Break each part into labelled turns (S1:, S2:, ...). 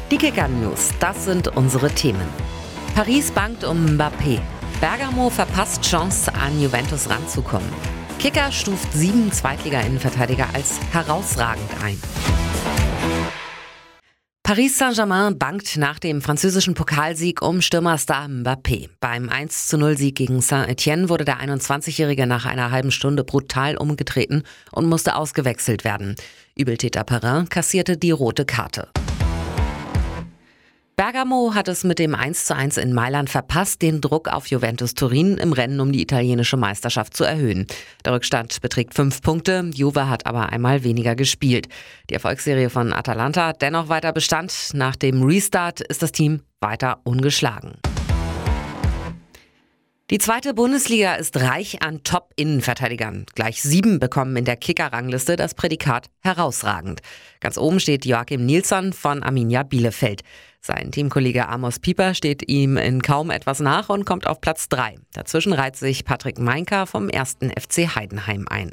S1: Die Kicker-News, das sind unsere Themen. Paris bangt um Mbappé. Bergamo verpasst Chance, an Juventus ranzukommen. Kicker stuft 7 Zweitliga-Innenverteidiger als herausragend ein. Paris Saint-Germain bangt nach dem französischen Pokalsieg um Stürmerstar Mbappé. Beim 1:0-Sieg gegen Saint-Etienne wurde der 21-Jährige nach einer halben Stunde brutal umgetreten und musste ausgewechselt werden. Übeltäter Perrin kassierte die rote Karte. Bergamo hat es mit dem 1:1 in Mailand verpasst, den Druck auf Juventus Turin im Rennen um die italienische Meisterschaft zu erhöhen. Der Rückstand beträgt 5 Punkte, Juve hat aber einmal weniger gespielt. Die Erfolgsserie von Atalanta hat dennoch weiter Bestand. Nach dem Restart ist das Team weiter ungeschlagen. Die zweite Bundesliga ist reich an Top-Innenverteidigern. Gleich 7 bekommen in der Kicker-Rangliste das Prädikat herausragend. Ganz oben steht Joachim Nilsson von Arminia Bielefeld. Sein Teamkollege Amos Pieper steht ihm in kaum etwas nach und kommt auf Platz 3. Dazwischen reiht sich Patrick Meinka vom 1. FC Heidenheim ein.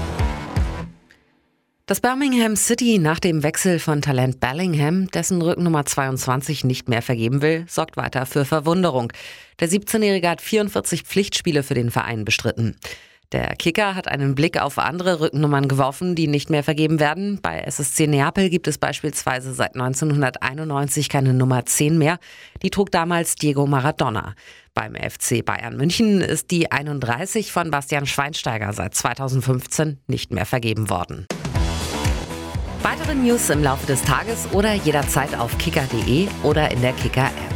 S1: Dass Birmingham City nach dem Wechsel von Talent Bellingham dessen Rückennummer 22 nicht mehr vergeben will, sorgt weiter für Verwunderung. Der 17-Jährige hat 44 Pflichtspiele für den Verein bestritten. Der Kicker hat einen Blick auf andere Rückennummern geworfen, die nicht mehr vergeben werden. Bei SSC Neapel gibt es beispielsweise seit 1991 keine Nummer 10 mehr. Die trug damals Diego Maradona. Beim FC Bayern München ist die 31 von Bastian Schweinsteiger seit 2015 nicht mehr vergeben worden. Weitere News im Laufe des Tages oder jederzeit auf kicker.de oder in der Kicker-App.